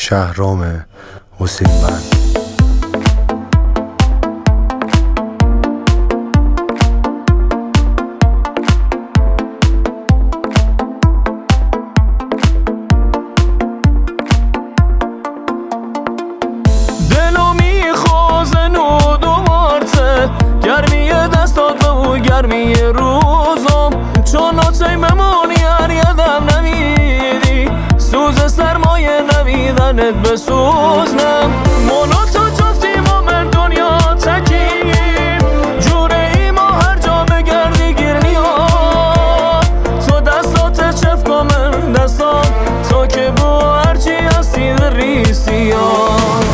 شهرام حسین بند. دلو میخوازن و دوبارته گرمی دستات و گرمی روزم چون آتی ممونی هر یدم نمیدی سوز سرمایه نمیدنت بسوزنم مونا تو جفتیم و من دنیا تکیم جوره ای ما هر جا بگردی گیر نیا تو دستات چف کن من دستات تو که بو هرچی هستی ریسی ها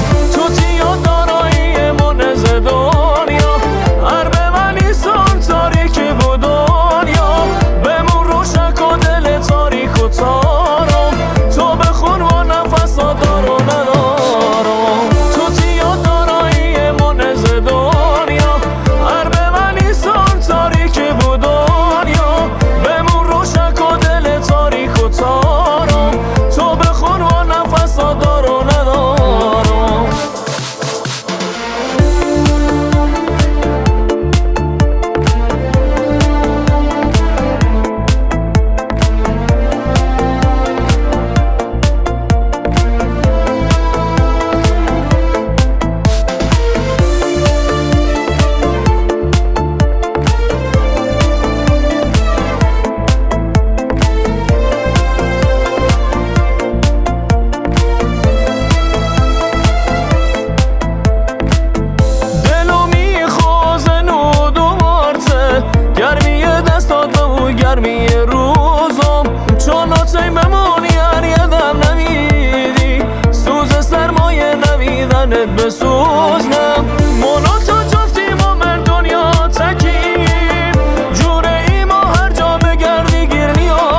گرمی روزم چون آتی ممونی هر یدم نمیدی سوز سرمایه نمیدنت بسوزنم مونا تو جفتیم و من دنیا تکیم جوره ای ما هر جا بگردی گیر نیا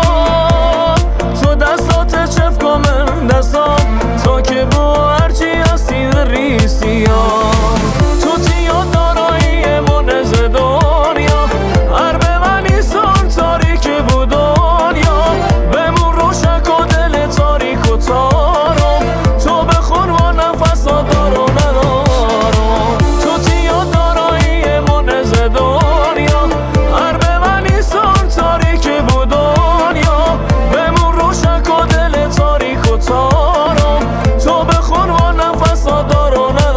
تو دستات چف کن من دستات تو که بو هرچی هستی ریسی ها تو تیاد دارایی منز دنیا هر ببنی سان تاریک بود دنیا بمون روشک و دل تاریک و تارم تو بخون و نفس دار و ندارم تو تیاد دارایی منز دنیا هر ببنی سان تاریک بود دنیا بمون روشک و دل تاریک و تارم تو بخون و نفس دار و ندارم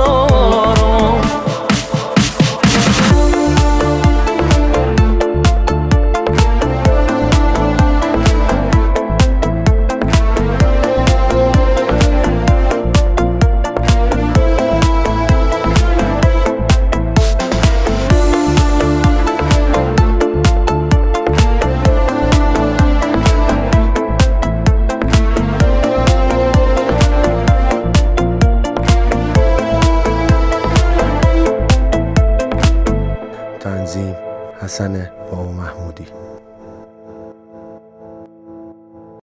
تنظیم حسن بابا محمودی.